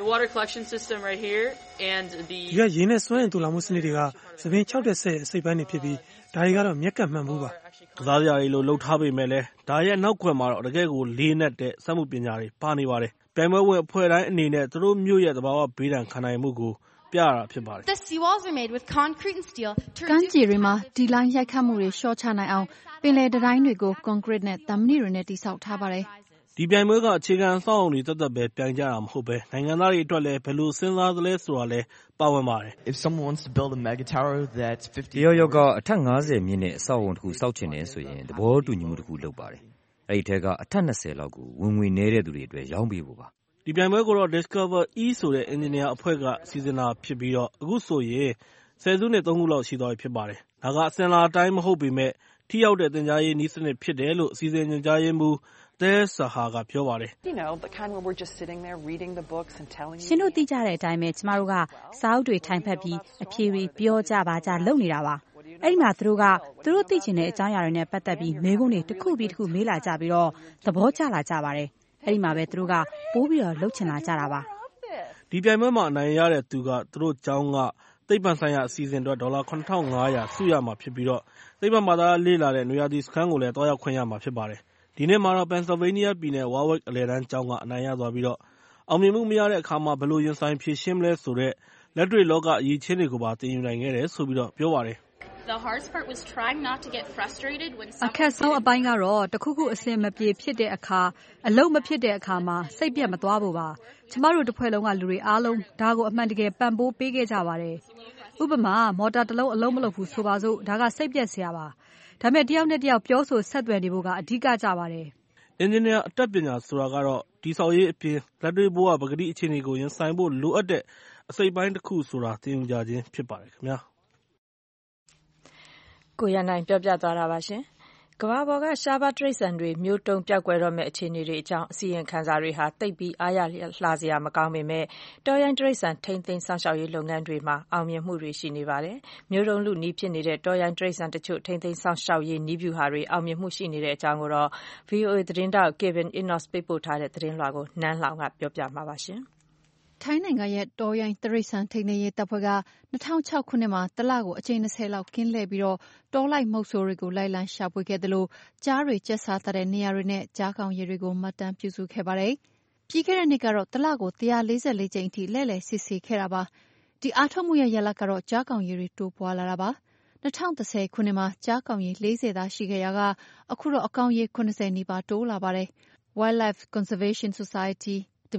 ဒီကရေနဲ့စွမ်းအင်တူလာမှုစနစ်တွေကသပင်6တဲ့ဆက်အစိပ်ပိုင်းတွေဖြစ်ပြီးဒါတွေကတော့မျက်ကပ်မှန်ဘူးပါ။ကစားစရာတွေလိုလုပ်ထားပေမဲ့လည်းဒါရဲ့နောက်ကွယ်မှာတော့တကယ်ကိုလေးနက်တဲ့စက်မှုပညာတွေပါနေပါတယ်။ပြိုင်ပွဲဝင်အဖွဲ့တိုင်းအနေနဲ့သူတို့မြို့ရဲ့သဘာဝဘေးဒဏ်ခံနိုင်မှုကိုပြရတာဖြစ်ပါတယ်။ကမ်းခြေတွေမှာဒီလိုင်းရိုက်ခတ်မှုတွေလျှော့ချနိုင်အောင်ပင်လယ်တိုင်းတွေကိုကွန်ကရစ်နဲ့သံမဏိတွေနဲ့တည်ဆောက်ထားပါတယ်။ဒီပြိုင်ပွဲကအခြေခံအဆောက်အအုံတွေသက်သက်ပဲပြိုင်ကြတာမဟုတ်ပဲနိုင်ငံသားတွေအတွက်လည်းဘယ်လိုစဉ်းစားသလဲဆိုတာလည်းပါဝင်ပါတယ်။တယောက်ယောက်ကအထက်50မြင့်တဲ့အဆောက်အအုံတစ်ခုဆောက်ချင်တယ်ဆိုရင်သဘောတူညီမှုတစ်ခုလုပ်ပါတယ်။အဲဒီထက်ကအထက်20လောက်ကိုဝင်ငွေနည်းတဲ့သူတွေအတွက်ရောင်းပေးဖို့ပါ။ဒီပြိုင်ပွဲကိုတော့ Discover E ဆိုတဲ့အင်ဂျင်နီယာအဖွဲ့ကစီစဉ်တာဖြစ်ပြီးတော့အခုဆိုရင်ဆယ်စုနှစ်3ခုလောက်ရှိသွားပြီဖြစ်ပါတယ်။ဒါကအစဉ်လာအတိုင်းမဟုတ်ပေမဲ့ထိရောက်တဲ့သင်ကြားရေးနည်းစနစ်ဖြစ်တယ်လို့အစီအစဉ်ညွှန်ကြားရေးမှူးThere Saha ကပြောပါတယ်။ရှင်တို့သိကြတဲ့အတိုင်းပဲကျမတို့ကစာအုပ်တွေထိုင်ဖတ်ပြီးအဖြေတွေပြောကြပါကြလုပ်နေတာပါ။အဲ့ဒီမှာသူတို့သိချင်တဲ့အကြောင်းအရာတွေနဲ့ပတ်သက်ပြီးမေးခွန်းတွေတစ်ခုပြီးတစ်ခုမေးလာကြပြီးတော့သဘောကျလာကြပါတယ်။အဲ့ဒီမှာပဲသူတို့ကပိုးပြီးတော့လှုပ်ချင်လာကြတာပါ။ဒီပြိုင်ပွဲမှာအနိုင်ရတဲ့သူကသူတို့ကျောင်းကသိပ္ပံဆိုင်ရာအစီအစဉ်အတွက်ဒေါ်လာ$9,500စုရမှာဖြစ်ပြီးတော့သိပ္ပံဘာသာလေ့လာတဲ့နွေရာသီစခန်းကိုလည်းတွားရောက်ခွင့်ရမှာဖြစ်ပါတယ်။ဒီနေ့မှာတော့ Pennsylvania ပြည်နယ် Warwick အလယ်တန်းကျောင်းကအနိုင်ရသွားပြီးတော့အောင်မြင်မှုမရတဲ့အခါမှာဘယ်လိုရင်ဆိုင်ဖြေရှင်းမလဲဆိုတဲ့လက်တွေ့လောကအရေးချင်းတွေကိုပါသင်ယူနိုင်ခဲ့တယ်ဆိုပြီးတော့ပြောပါတယ်။အခက်ဆုံးအပိုင်းကတော့တခုခုအဆင်မပြေဖြစ်တဲ့အခါအလုပ်မဖြစ်တဲ့အခါမှာစိတ်ပြတ်မသွားဖို့ပါ။ကျမတို့တစ်ဖွဲ့လုံးကလူတွေအားလုံးဒါကိုအမှန်တကယ်ပံ့ပိုးပေးခဲ့ကြပါတယ်။ဥပမာမော်တာတစ်လုံးအလုံးမလုပ်ဘူးဆိုပါစို့ဒါကစိတ်ပြတ်စရာပါ။ဒါပေမဲ့တယောက်နဲ့တယောက်ပြောဆိုဆက်သွယ်နေဖို့ကအဓိကကြပါတယ်။အင်ဂျင်နီယာအတတ်ပညာဆိုတာကတော့ဒီဆောက်ရေးအပြင်လက်တွေ့ဘဝပကတိအခြေအနေကိုရင်ဆိုင်ဖို့လိုအပ်တဲ့အစိပ်ပိုင်းတစ်ခုဆိုတာသင်ယူကြခြင်းဖြစ်ပါတယ်ခင်ဗျာ။ကိုရနိုင်ပြောပြသွားတာပါရှင်။ကမ္ဘာပေါ်ကရှားပါးတိရစ္ဆာန်တွေမျိုးတုန်းပျောက်ကွယ်တော့မယ့်အခြေအနေတွေအကြောင်းအစီရင်ခံစာတွေဟာသိပ်ပြီးအားရလှစရာမကောင်းပေမဲ့တောရိုင်းတိရစ္ဆာန်ထိန်းသိမ်းစောင့်ရှောက်ရေးလုပ်ငန်းတွေမှာအောင်မြင်မှုတွေရှိနေပါတယ်။မျိုးတုန်းလုနည်းဖြစ်နေတဲ့တောရိုင်းတိရစ္ဆာန်တချို့ထိန်းသိမ်းစောင့်ရှောက်ရေးနည်းဗျူဟာတွေအောင်မြင်မှုရှိနေတဲ့အကြောင်းကိုတော့ VOA သတင်းတောက် Kevin Enos ပေးပို့ထားတဲ့သတင်းလွှာကိုနန်းလောင်ကပြောပြမှာပါရှင်။ထိုင်းနိုင်ငံရဲ့တောရိုင်းတိရစ္ဆာန်ထိန်းသိမ်းရေးတပ်ဖွဲ့က2006ခုနှစ်မှာတလကိုအကြိမ်20လောက်ကင်းလှည့်ပြီးတောလိုက်မုတ်ဆိုးတွေကိုလိုက်လံရှာဖွေခဲ့သလိုကြားတွေကျက်စားတဲ့နေရာတွေနဲ့ကြားကောင်ရည်တွေကိုမှတ်တမ်းပြုစုခဲ့ပါတယ်။ပြီးခဲ့တဲ့နှစ်ကတော့တလကို144ကြိမ်အထိလှည့်လည်စစ်ဆေးခဲ့တာပါ။ဒီအားထုတ်မှုရဲ့ရလဒ်ကတော့ကြားကောင်ရည်တွေတိုးပွားလာတာပါ။2010ခုနှစ်မှာကြားကောင်ရည်40သာရှိခဲ့ရာကအခုတော့အကောင်ရည်90နီးပါးတိုးလာပါတယ်။ Wildlife Conservation Society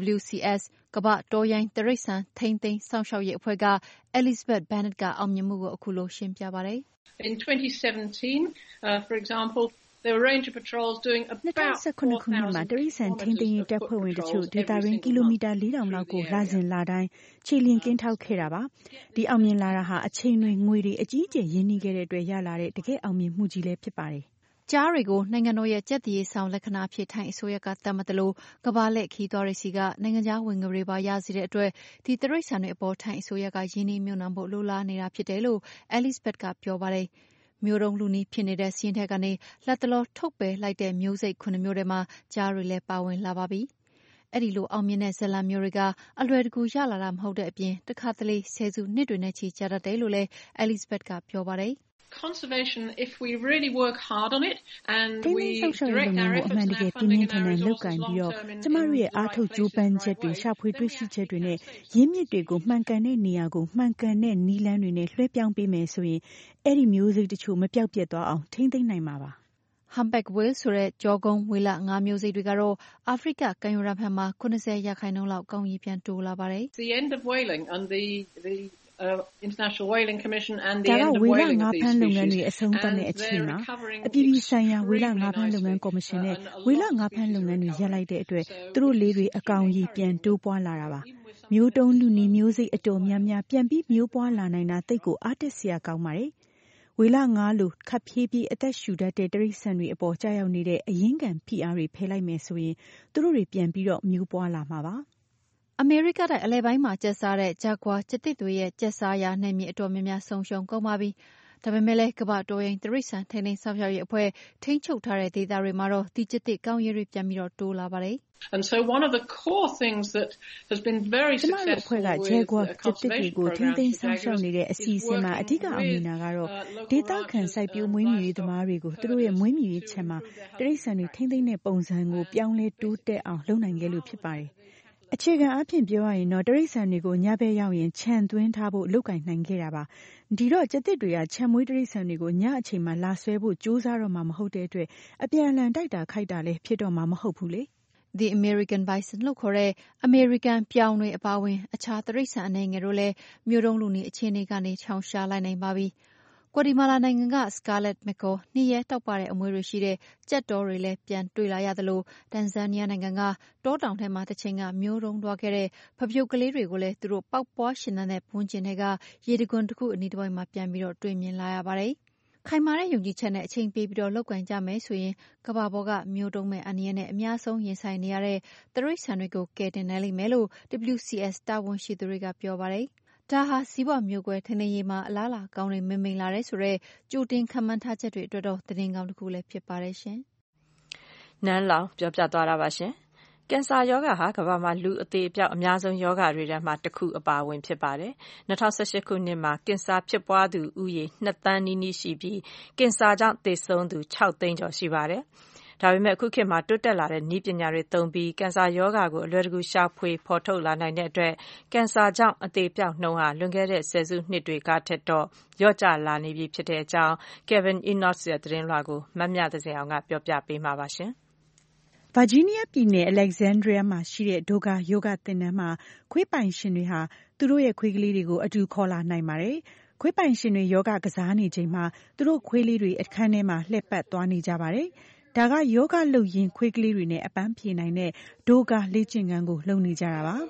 WCS ကမ္ဘာတောရိုင်းတိရစ္ဆာန်ထိန်းသိမ်းစောင့်ရှောက်ရေးအဖွဲ့က Elizabeth Bennett ကအောင်မြင်မှုကိုအခုလိုရှင်းပြပါတယ်။ In 2017, for example, there were ranger patrols doing about 2019ခုနှစ်မှာတိရစ္ဆာန်ထိန်းသိမ်းရေးတပ်ဖွဲ့ဝင်တချို့ဒေသတွင်းကီလိုမီတာ 4000 လောက်ကိုလစဉ်လတိုင်းခြေလျင်ကင်းထောက်ခဲ့တာပါ။ဒီအောင်မြင်လာတာဟာအချိန်တွေငွေတွေအကြီးအကျယ်ရင်းနှီးခဲ့တဲ့အတွက်ရလာတဲ့တကယ်အောင်မြင်မှုကြီးလည်းဖြစ်ပါတယ်။ကြားတွေကိုနိုင်ငံတော်ရဲ့ကြက်တရေဆောင်လက္ခဏာအဖြစ်ထိုင်းအစိုးရကသတ်မှတ်တယ်လို့ကမ္ဘာလက်ခီးသွားတွေစီကနိုင်ငံခြားဝင်ငွေတွေပါရစေတဲ့အတွက်ဒီတိရစ္ဆာန်တွေအပေါ်ထိုင်းအစိုးရကရင်းနှီးမြှုပ်နှံဖို့လိုလားနေတာဖြစ်တယ်လို့ Elizabeth ကပြောပါတယ်။မျိုးတုန်းလူနည်းဖြစ်နေတဲ့စီးရင်ထက်ကနေလက်တလောထုတ်ပယ်လိုက်တဲ့မျိုးစိတ်9မျိုးထဲမှာကြားတွေလည်းပါဝင်လာပါပြီ။အဲ့ဒီလိုအောင်မြင်တဲ့ဇလံမျိုးတွေကအလွယ်တကူရလာတာမဟုတ်တဲ့အပြင်တစ်ခါတလေဆယ်စုနှစ်တွေနဲ့ချီကြာတတ်တယ်လို့လည်း Elizabeth ကပြောပါတယ်။ Conservation, if we really work hard on it and we direct our efforts and our funding and our resources long term in ကျမတို့ရဲ့အားထုတ်ကြိုးပမ်းချက်တွေရှာဖွေတွေ့ရှိချက်တွေနဲ့ရင်းမြစ်တွေကိုမှန်ကန်တဲ့နေရာကိုမှန်ကန်တဲ့နည်းလမ်းတွေနဲ့လွှဲပြောင်းပေးမယ်ဆိုရင်အဲ့ဒီမျိုးစိတ်တချို့မပြောက်ပြတ်သွားအောင်ထိန်းသိမ်းနိုင်မှာပါ။ Humpback whale ဆိုတဲ့ကြောကုန်းဝေလငါးမျိုးစိတ်တွေကတော့အာဖရိကကမ်းရိုးတန်းဘက်မှာ90%လောက်ကောင်းကြီးပြန်တိုးလာပါတယ်။ The end of whaling and the International Whaling Commission and the end of whaling of these species ဝေလငါးဖမ်းလုပ်ငန်းတွေအဆုံးသတ်တဲ့အချိန်မှာအပြည်ပြည်ဆိုင်ရာဝေလငါးဖမ်းလုပ်ငန်းကော်မရှင်နဲ့ဝေလငါးဖမ်းလုပ်ငန်းတွေရပ်လိုက်တဲ့အတွက်သူတို့လေးတွေအကောင်ကြီးပြန်တိုးပွားလာတာပါမျိုးတုန်းလူနေမျိုးစိတ်အတော်များများပြန်ပြီးမျိုးပွားလာနိုင်တာတိတ်ကိုအားတက်စရာကောင်းပါတယ်ဝေလငါးလိုခပ်ဖြည်းဖြည်းအသက်ရှူတတ်တဲ့တိရစ္ဆာန်တွေအပေါ်ကြာရောက်နေတဲ့အရင်းခံဖိအားတွေဖယ်လိုက်မယ်ဆိုရင်သူတို့တွေပြန်ပြီးတော့မျိုးပွားလာမှာပါအမေရိကတိုက်အလယ်ပိုင်းမှာကျက်စားတဲ့ဂျာဂွာကျက်သစ်တွေရဲ့ကျက်စားရာနယ်မြေအတော်များများဆုံးရှုံးကုန်ပါပြီ။ဒါပေမဲ့လည်းကမ္ဘာတောရိုင်းတိရစ္ဆာန်ထိန်းသိမ်းစောင့်ရှောက်ရေးအဖွဲ့ထိန်းချုပ်ထားတဲ့ဒေသတွေမှာတော့ဒီကျက်သစ်ကောင်းရည်တွေပြန်ပြီးတော့တိုးလာပါတယ်။ And so one of the core things that has been very successful with Jaguar ကျက်သစ်တွေကိုထိန်းသိမ်းစောင့်ရှောက်နေတဲ့အစီအစဉ်မှာအဓိကအောင်မြင်တာကတော့ဒေသခံစိုက်ပျိုးမွေးမြူရေးသမားတွေကိုသူတို့ရဲ့မွေးမြူရေးချက်မှာတိရစ္ဆာန်တွေထိန်းသိမ်းတဲ့ပုံစံကိုပြောင်းလဲတိုးတက်အောင်လုပ်နိုင်ခဲ့လို့ဖြစ်ပါတယ်။အခြေခံအားဖြင့်ပြောရရင်တော့တိရစ္ဆာန်တွေကိုညဘက်ရောက်ရင်ခြံသွင်းထားဖို့လုပ်ကင်နိုင်ခဲ့တာပါဒီတော့ကျက်သစ်တွေကခြံမွေးတိရစ္ဆာန်တွေကိုညအချိန်မှာလာဆွဲဖို့ကြိုးစားတော့မှမဟုတ်တဲ့အတွက်အပြန်အလှန်တိုက်တာခိုက်တာလည်းဖြစ်တော့မှမဟုတ်ဘူးလေ The American Bison လို့ခေါ်တဲ့အမေရိကန်ပြောင်တွေအပါအဝင်အခြားတိရစ္ဆာန်အနေငယ်တို့လည်းမျိုးတုန်းလူနေအခြေအနေကနေချောင်ရှားလိုက်နိုင်ပါပြီ။ကွာတီမာလာနိုင်ငံက Scarlet Macaw နှီးရဲတောက်ပတဲ့အမွေတွေရှိတဲ့ကြက်တောတွေလည်းပြန်တွေ့လာရသလိုတန်ဇန်နီးယားနိုင်ငံကတောတောင်ထဲမှာတစ်ချိန်ကမျိုးတုန်းသွားခဲ့တဲ့ဖပြုတ်ကလေးတွေကိုလည်းသူတို့ပေါက်ပွားရှင်တဲ့ဘွန်းကျင်တွေကရေတံခွန်တစ်ခုအနီးတစ်ဝိုက်မှာပြန်ပြီးတော့တွေ့မြင်လာရပါတယ်။ခိုင်မာတဲ့ယုံကြည်ချက်နဲ့အချိန်ပေးပြီးတော့လောက်ကန်ကြမယ်ဆိုရင်ကမ္ဘာပေါ်ကမျိုးတုန်းမဲ့အန္တရာယ်နဲ့အများဆုံးရင်ဆိုင်နေရတဲ့တိရစ္ဆာန်တွေကိုကယ်တင်နိုင်လိမ့်မယ်လို့ WCS တာဝန်ရှိသူတွေကပြောပါတယ်။ဒါဟာစီးပွားမျိုးကွဲထိန်းသိမ်းရေးမှာအလားအလာကောင်းတွေမိန်လာတယ်ဆိုတော့ကြိုတင်ခန့်မှန်းထားချက်တွေအတွက်တော့သတင်းကောင်းတစ်ခုလည်းဖြစ်ပါတယ်ရှင်။နန်းလောင်ပြောပြသွားတာပါရှင်။ကင်ဆာရောဂါဟာကမ္ဘာမှာလူအသေးအပျောက်အများဆုံးရောဂါတွေထဲမှာတစ်ခုအပါအဝင်ဖြစ်ပါတယ်။2018ခုနှစ်မှာကင်ဆာဖြစ်ပွားသူဦးရေ2သန်းနီးနီးရှိပြီးကင်ဆာကြောင့်သေဆုံးသူ6သိန်းကျော်ရှိပါတယ်။ဒါပေမဲ့အခုခေတ်မှာတိုးတက်လာတဲ့နည်းပညာတွေသုံးပြီးကင်ဆာရောဂါကိုအလွယ်တကူရှာဖွေဖော်ထုတ်လာနိုင်တဲ့အတွက်ကင်ဆာကြောင့်အသေအပျောက်နှုန်းဟာလွန်ခဲ့တဲ့ဆယ်စုနှစ်တွေကထက်တော့လျော့ကျလာနေပြီဖြစ်တဲ့အကြောင်း Kevin Enos ရဲ့သတင်းလွှာကိုမမြသဇင်အောင်ကပြောပြပေးမှာပါရှင်။ Virginia ပြည်နယ် Alexandria မှာရှိတဲ့ဒိုဂါယောဂသင်တန်းမှာခွေးပိုင်ရှင်တွေဟာသူတို့ရဲ့ခွေးကလေးတွေကိုအတူခေါ်လာနိုင်ပါတယ်။ခွေးပိုင်ရှင်တွေယောဂကစားနေချိန်မှာသူတို့ခွေးလေးတွေအခန်းထဲမှာလှည့်ပတ်သွားနေကြပါတယ်။ဒါကယောဂလုပ်ရင်းခွေးကလေးတွေနဲ့အပန်းဖြေနိုင်တဲ့ဒိုဂါလေ့ကျင့်ခန်းကိုလုပ်နေကြတာပါ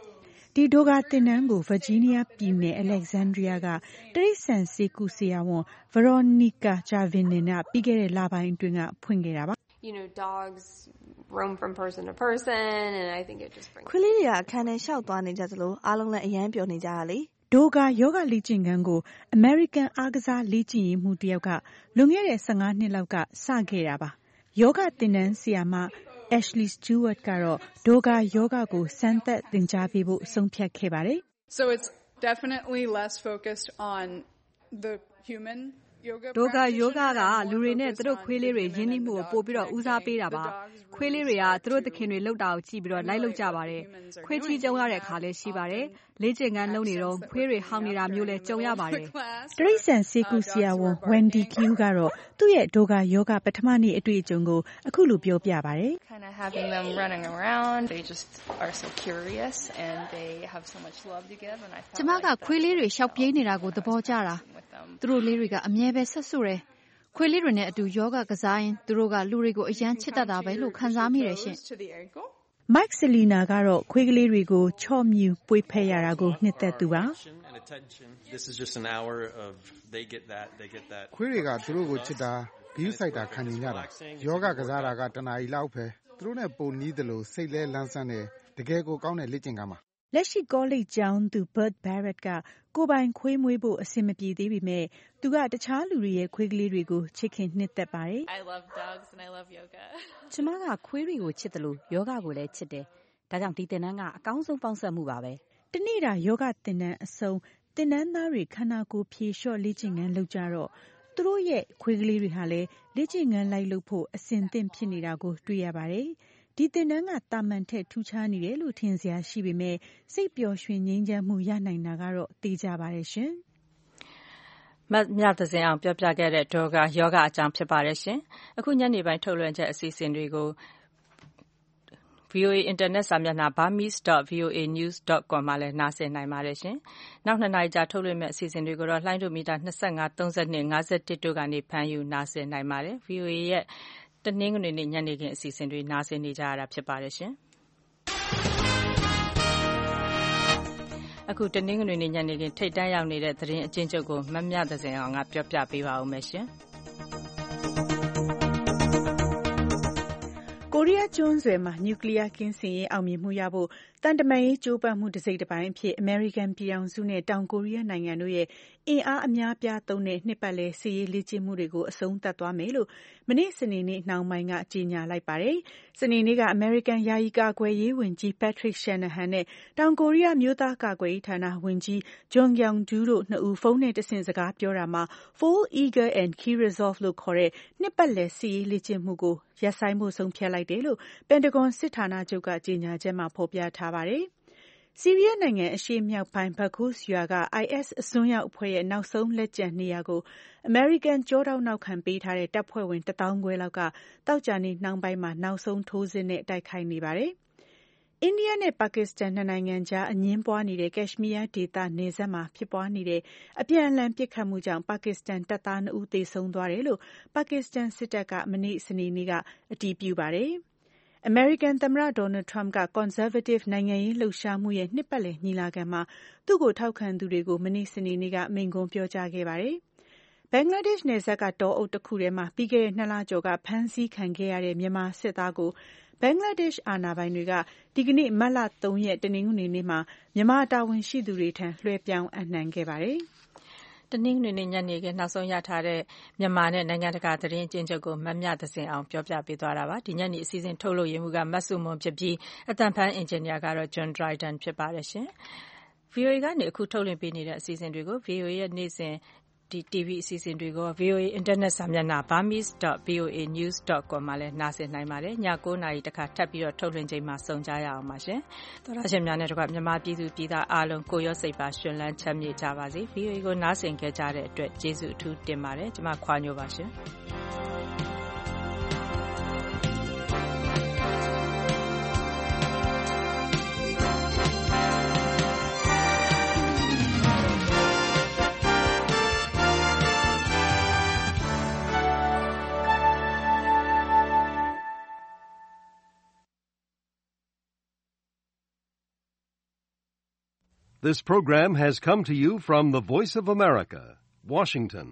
ဒီဒိုဂါသင်တန်းကို Virginia ပြည်နယ် Alexandria ကတိရစ္ဆာန်ဆေးကုဆရာဝန် Veronica Javinin ကပြီးခဲ့တဲ့လပိုင်းအတွင်းကဖွင့်ခဲ့တာပါ။ dogs roam from person to person and I think it just brings ခွေးလေးတွေကအခန်းထဲရှောက်သွားနေကြသလိုအားလုံးလည်းအယမ်းပျော်နေကြတာလေဒိုဂါယောဂလေ့ကျင့်ခန်းကို American အားကစားလေ့ကျင့်ရေးမှူးတယောက်ကလွန်ခဲ့တဲ့15နှစ်လောက်ကစခဲ့တာပါယောဂသင်တန်းဆရာမAshley Stewart ကတော့ဒိုဂါယောဂကိုစမ်းသပ်သင်ကြားပေးဖို့ဆုံးဖြတ်ခဲ့ပါတယ်။ So it's definitely less focused on the human yoga ဒိုဂါယောဂကလူတွေနဲ့သူတို့ခွေးလေးတွေရင်းနှီးမှုကိုပို့ပြီးတော့ဦးစားပေးတာပါ။ခွေးလေးတွေကသူတို့သခင်တွေလှုပ်တာကိုကြည့်ပြီးတော့လိုက်လုပ်ကြပါတယ်။ခွေးချီးကျုံရတဲ့အခါလည်းရှိပါတယ်။လေ့ကျင့်ခန်းလုပ်နေတော့ခွေးတွေဟောင်းနေတာမျိုးလည်းကြုံရပါတယ်။တိရစ္ဆာန်ဆေးကုဆရာဝန် Wendy Q ကတော့သူ့ရဲ့ဒိုဂါယောဂပထမနေ့အတွေ့အကြုံကိုအခုလိုပြောပြပါတယ်။ Kind of having them running around, they just are so curious and they have so much love to give and I felt ကျမကခွေးလေးတွေရှောက်ပြေးနေတာကိုသဘောကျတာ။သူတို့လေးတွေကအမြဲပဲဆက်ဆုတယ်။ခွေးလေးတွေနဲ့အတူယောဂကစားရင်သူတို့ကလူတွေကိုအယမ်းချစ်တတ်တာပဲလို့ခံစားမိတယ်ရှင်။ Mike Selina ကတော့ခွေးကလေးတွေကိုချော့မြူပွေ့ဖက်ရတာကိုနှစ်သက်သူပါခွေးတွေကသူတို့ကိုချစ်တာဂရုစိုက်တာခံနေကြတာယောဂကစားတာကတနာရီလောက်ပဲသူတို့နဲ့ပိုနီးတယ်လို့စိတ်လဲလန်းဆန်းတယ်တကယ်ကိုကောင်းတဲ့လေ့ကျင့်ခန်းပါလက်ရှိကောလိပ်ကျောင်းသူ Bert Barrett ကကိုယ်ပိုင်ခွေးမွေးဖို့အဆင်မပြေသေးပေမဲ့သူကတခြားလူတွေရဲ့ခွေးကလေးတွေကိုချစ်ခင်နှစ်သက်ပါတယ် I love dogs and I love yoga ကျမကခွေးတွေကိုချစ်တယ်လို့ယောဂကိုလည်းချစ်တယ်ဒါကြောင့်ဒီသင်တန်းကအကောင်းဆုံးပေါင်းစပ်မှုပါပဲတနေ့တာယောဂသင်တန်းအဆုံးသင်တန်းသားတွေခန္ဓာကိုယ်ဖြေလျှော့လေ့ကျင့်ခန်းလုပ်ကြတော့သူတို့ရဲ့ခွေးကလေးတွေဟာလည်းလေ့ကျင့်ခန်းလိုက်လုပ်ဖို့အဆင်သင့်ဖြစ်နေတာကိုတွေ့ရပါတယ်ဒီသင်တန်းကတာမန်ထက်ထူးခြားနေတယ်လို့ထင်စရာရှိပေမဲ့စိတ်ပျော်ရွှင်ငြိမ်းချမ်းမှုရနိုင်တာကတော့သိကြပါတယ်ရှင်။မြသဇင်အောင်ပြောပြခဲ့တဲ့ဒိုဂါယောဂအကြောင်းဖြစ်ပါတယ်ရှင်။အခုညနေပိုင်းထုတ်လွှင့်ချက်အစီအစဉ်တွေကို VOA Internet စာမျက်နှာ burmese.voanews.com မှာလည်းနားဆင်နိုင်ပါတယ်ရှင်။နောက်2နာရီကြာထုတ်လွှင့်မယ့်အစီအစဉ်တွေကိုတော့လှိုင်းဒိုမီတာ25 32 51တို့ကနေဖမ်းယူနားဆင်နိုင်ပါတယ်။ VOA ရဲ့တနင်္ဂနွေနေ့ညနေခင်းအစီအစဉ်တွေနားဆင်နေကြရတာဖြစ်ပါတယ်ရှင်။အခုတနင်္ဂနွေနေ့ညနေခင်းထိပ်တန်းရောက်နေတဲ့သတင်းအကျဉ်းချုပ်ကိုမမြသဇင်အောင်ကပြောပြပေးပါဦးမယ်ရှင်။ကိုရီးယားကျွန်းဆွယ်မှာနျူကလ িয়ার ကင်းစင်ရေးအောင်မြင်မှုရဖို့တန်တမာရေးကြိုးပမ်းမှုတစ်စိတ်တစ်ပိုင်းအဖြစ်အမေရိကန်ပြည်ထောင်စုနဲ့တောင်ကိုရီးယားနိုင်ငံတို့ရဲ့အင်အားအများပြားသုံးတဲ့နှစ်ပတ်လည်စစ်ရေးလေ့ကျင့်မှုတွေကိုအဆုံးသတ်သွားမယ်လို့မနေ့စနေနေ့နှောင်းပိုင်းကကြေညာလိုက်ပါတယ်။စနေနေ့ကအမေရိကန်ယာယီကာကွယ်ရေးဝန်ကြီး Patrick Shanahan နဲ့တောင်ကိုရီးယားမျိုးသားကာကွယ်ရေးဌာနဝန်ကြီး Jong Kyung-do တို့နှစ်ဦးဖုန်းနဲ့တဆင့်စကားပြောတာမှာ Full Eagle and Key Resolve လို့ခေါ်တဲ့နှစ်ပတ်လည်စစ်ရေးလေ့ကျင့်မှုကိုရပ်ဆိုင်းဖို့ဆုံးဖြတ်လိုက်တယ်လို့ပန်တဂွန်စစ်ဌာနချုပ်ကကြေညာချက်မှာဖော်ပြထားပါတယ်။ဆီးရီးယားနိုင်ငံအရှေ့မြောက်ပိုင်း Baghuz ရွာက IS အစွန်းရောက်အဖွဲ့ရဲ့နောက်ဆုံးလက်ကျန်နေရာကိုအမေရိကန်ကြောထောက်နောက်ခံပေးထားတဲ့တပ်ဖွဲ့ဝင်1,500လောက်ကသောကြာနေ့နှောင်းပိုင်းမှာနောက်ဆုံးထိုးစစ်နဲ့တိုက်ခိုက်နေပါတယ်။အိန္ဒိယနဲ့ပါကစ္စတန်နှစ်နိုင်ငံကြားအငြင်းပွားနေတဲ့ကက်ရှ်မီးယားဒေသနယ်စပ်မှာဖြစ်ပွားနေတဲ့အပြန်အလှန်ပစ်ခတ်မှုကြောင့်ပါကစ္စတန်တပ်သား2ဦးသေဆုံးသွားတယ်လို့ပါကစ္စတန်စစ်တပ်ကမနေ့စနေနေ့ကအတည်ပြုပါတယ်။အမေရိကန်သမ္မတဒေါ်နယ်ထရမ့်ကကွန်ဆာဗေးတစ်နိုင်ငံရေးလှုပ်ရှားမှုရဲ့နှစ်ပတ်လည်ညီလာခံမှာသူ့ကိုထောက်ခံသူတွေကိုမနေ့စနေနေ့ကမိန့်ခွန်းပြောကြားခဲ့ပါတယ်။ဘင်္ဂလားဒေ့ရှ်နယ်စပ်ကတောအုပ်တစ်ခုထဲမှာပြီးခဲ့တဲ့2လကျော်ကဖမ်းဆီးခံခဲ့ရတဲ့မြန်မာစစ်သားကိုဘင်္ဂလားဒေ့ရှ်အာဏာပိုင်တွေကဒီကနေ့မတ်လ3ရက်တနင်္ဂနွေနေ့မှာမြန်မာတာဝန်ရှိသူတွေထံလွှဲပြောင်းအပ်နှံခဲ့ပါတယ်။တနင်္ဂနွေနေ့ညနေခင်းနောက်ဆုံးရထားတဲ့မြန်မာနဲ့နိုင်ငံတကာသတင်းအကျဉ်းချုပ်ကိုမမြသဇင်အောင်ပြောပြပေးသွားတာပါဒီညနေအစီအစဉ်ထုတ်လို့ရမှုကမဆုမွန်ဖြစ်ပြီးအတန်ဖန်အင်ဂျင်နီယာကတော့ John Dryden ဖြစ်ပါတယ်ရှင် VOA ကနေအခုထုတ်လွှင့်ပေးနေတဲ့အစီအစဉ်တွေကို VOA ရဲ့နေ့စဉ်TV အစီအစဉ်တွေကို VOA Internet စာမျက်နှာ burmese.voanews.com မှာလည်းနားဆင်နိုင်ပါတယ်ည9:00နာရီတခါထပ်ပြီးတော့ထုတ်လွှင့်ချိန်မှာစုံကြရအောင်ပါရှင်သောတာရှင်များနဲ့တကွမြန်မာပြည်သူပြည်သားအားလုံးကိုရောစိတ်ပါရှင်လန်းချမ်းမြေ့ကြပါစေ VOA ကိုနားဆင်ခဲ့ကြတဲ့အတွက်ကျေးဇူးအထူးတင်ပါတယ်ကျွန်မခွာညိုပါရှင် This program has come to you from the Voice of America, Washington.